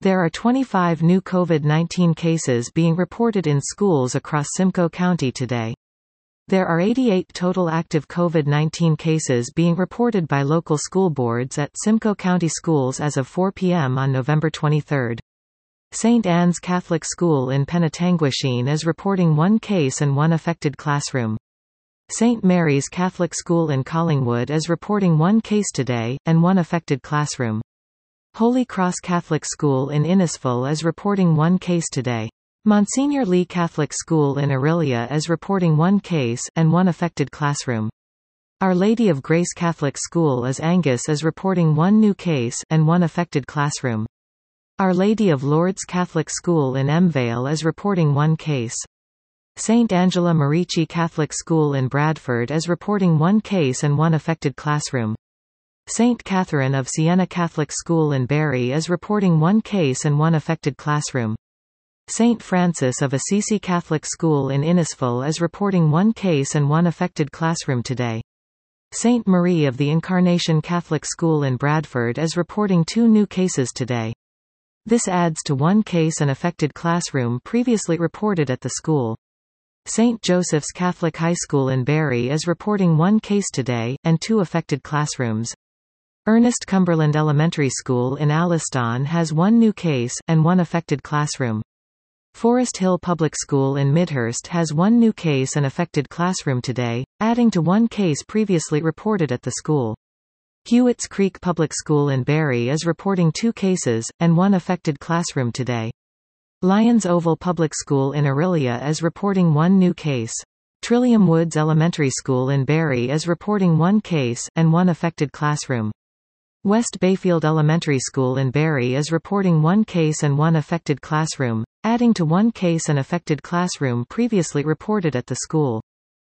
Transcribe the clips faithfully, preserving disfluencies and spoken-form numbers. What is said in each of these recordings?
There are twenty-five new COVID nineteen cases being reported in schools across Simcoe County today. There are eighty-eight total active COVID nineteen cases being reported by local school boards at Simcoe County schools as of four p m on November twenty-third. Saint Anne's Catholic School in Penetanguishene is reporting one case and one affected classroom. Saint Mary's Catholic School in Collingwood is reporting one case today, and one affected classroom. Holy Cross Catholic School in Innisfil is reporting one case today. Monsignor Lee Catholic School in Orillia is reporting one case and one affected classroom. Our Lady of Grace Catholic School as Angus is reporting one new case and one affected classroom. Our Lady of Lourdes Catholic School in Emvale is reporting one case. Saint Angela Merici Catholic School in Bradford is reporting one case and one affected classroom. Saint Catherine of Siena Catholic School in Barry is reporting one case and one affected classroom. Saint Francis of Assisi Catholic School in Innisfil is reporting one case and one affected classroom today. Saint Marie of the Incarnation Catholic School in Bradford is reporting two new cases today. This adds to one case and affected classroom previously reported at the school. Saint Joseph's Catholic High School in Barry is reporting one case today, and two affected classrooms. Ernest Cumberland Elementary School in Alliston has one new case, and one affected classroom. Forest Hill Public School in Midhurst has one new case and affected classroom today, adding to one case previously reported at the school. Hewitt's Creek Public School in Barry is reporting two cases, and one affected classroom today. Lyons Oval Public School in Orillia is reporting one new case. Trillium Woods Elementary School in Barry is reporting one case, and one affected classroom. West Bayfield Elementary School in Barry is reporting one case and one affected classroom, adding to one case and affected classroom previously reported at the school.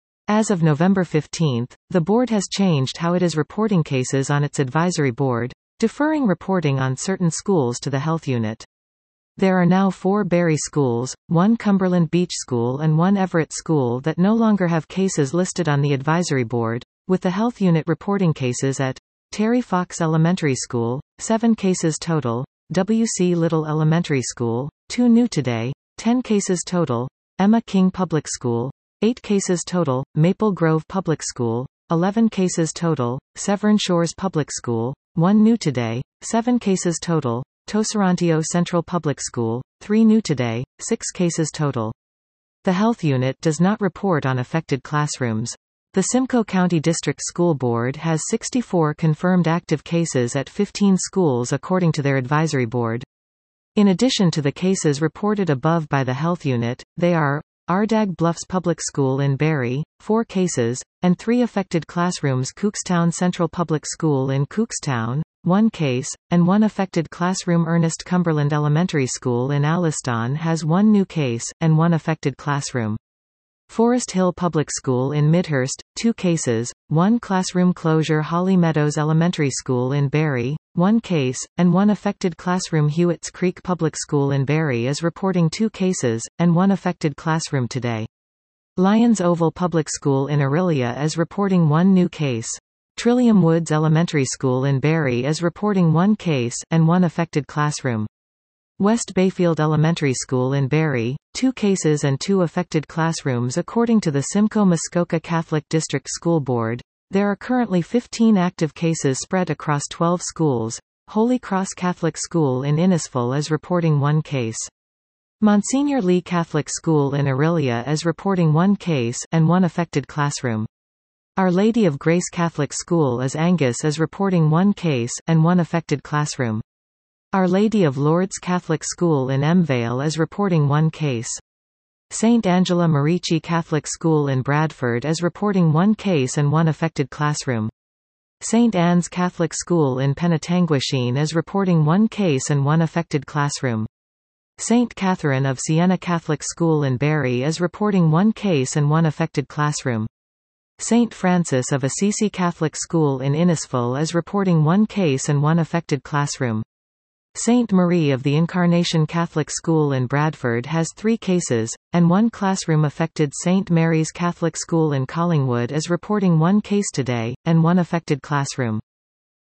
As of November fifteenth, the board has changed how it is reporting cases on its advisory board, deferring reporting on certain schools to the health unit. There are now four Barry schools, one Cumberland Beach School and one Everett School that no longer have cases listed on the advisory board, with the health unit reporting cases at Terry Fox Elementary School, seven cases total, W C Little Elementary School, two new today, ten cases total, Emma King Public School, eight cases total, Maple Grove Public School, eleven cases total, Severn Shores Public School, one new today, seven cases total, Toserantio Central Public School, three new today, six cases total. The health unit does not report on affected classrooms. The Simcoe County District School Board has sixty-four confirmed active cases at fifteen schools according to their advisory board. In addition to the cases reported above by the health unit, they are Ardag Bluffs Public School in Barry, four cases, and three affected classrooms. Cookstown Central Public School in Cookstown, one case, and one affected classroom. Ernest Cumberland Elementary School in Alliston has one new case, and one affected classroom. Forest Hill Public School in Midhurst, two cases, one classroom closure. Holly Meadows Elementary School in Barry, one case, and one affected classroom. Hewitt's Creek Public School in Barry is reporting two cases, and one affected classroom today. Lyons Oval Public School in Orillia is reporting one new case. Trillium Woods Elementary School in Barry is reporting one case, and one affected classroom. West Bayfield Elementary School in Barry, two cases and two affected classrooms. According to the Simcoe Muskoka Catholic District School Board, there are currently fifteen active cases spread across twelve schools. Holy Cross Catholic School in Innisfil is reporting one case. Monsignor Lee Catholic School in Orillia is reporting one case and one affected classroom. Our Lady of Grace Catholic School as Angus is reporting one case and one affected classroom. Our Lady of Lourdes Catholic School in Emvale is reporting one case. Saint Angela Merici Catholic School in Bradford is reporting one case and one affected classroom. Saint Anne's Catholic School in Penetanguishene is reporting one case and one affected classroom. Saint Catherine of Siena Catholic School in Barry is reporting one case and one affected classroom. Saint Francis of Assisi Catholic School in Innisfil is reporting one case and one affected classroom. Saint Marie of the Incarnation Catholic School in Bradford has three cases, and one classroom affected. Saint Mary's Catholic School in Collingwood is reporting one case today, and one affected classroom.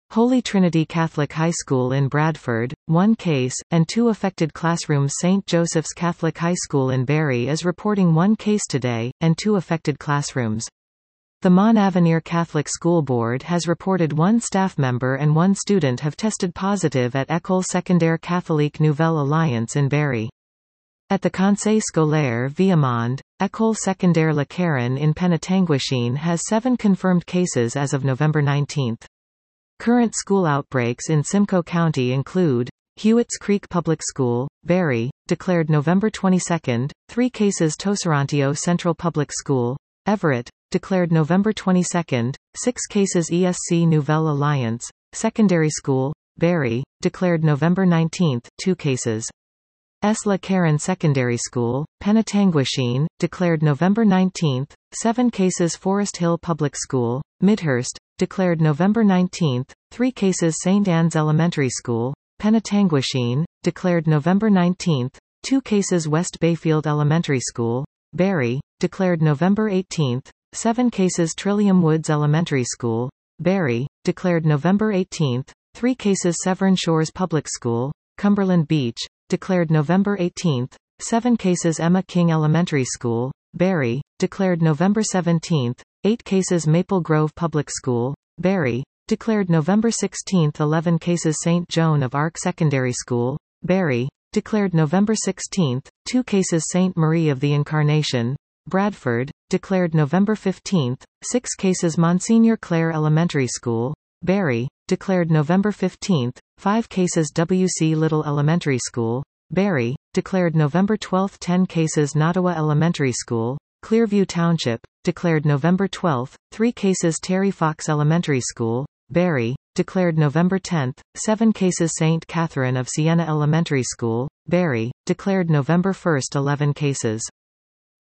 Holy Trinity Catholic High School in Bradford, one case, and two affected classrooms. Saint Joseph's Catholic High School in Barry is reporting one case today, and two affected classrooms. The Mont Avenir Catholic School Board has reported one staff member and one student have tested positive at École Secondaire Catholique Nouvelle Alliance in Barry. At the Conseil Scolaire Viamonde, École Secondaire La Caron in Penetanguishene has seven confirmed cases as of November nineteenth. Current school outbreaks in Simcoe County include Hewitt's Creek Public School, Barry, declared November twenty-second, three cases Toserantio Central Public School, Everett, declared November twenty-second, six cases E S C Nouvelle Alliance, Secondary School, Barry, declared November nineteenth, two cases. S. La Caron Secondary School, Penetanguishene, declared November nineteenth, seven cases Forest Hill Public School, Midhurst, declared November nineteenth, three cases Saint Anne's Elementary School, Penetanguishene, declared November nineteenth, two cases West Bayfield Elementary School, Barry, declared November eighteenth, seven cases Trillium Woods Elementary School, Barry, declared November eighteenth, three cases Severn Shores Public School, Cumberland Beach, declared November eighteenth, seven cases Emma King Elementary School, Barry, declared November seventeenth, eight cases Maple Grove Public School, Barry, declared November sixteenth, eleven cases Saint Joan of Arc Secondary School, Barry, declared November sixteenth, two cases Saint Marie of the Incarnation, Bradford, declared November fifteenth, six cases Monsignor Clare Elementary School, Barry, declared November fifteenth, five cases W C Little Elementary School, Barry, declared November twelfth, ten cases Nottawa Elementary School, Clearview Township, declared November twelfth, three cases Terry Fox Elementary School, Barry, declared November tenth, seven cases Saint Catherine of Siena Elementary School, Barry, declared November first, eleven cases.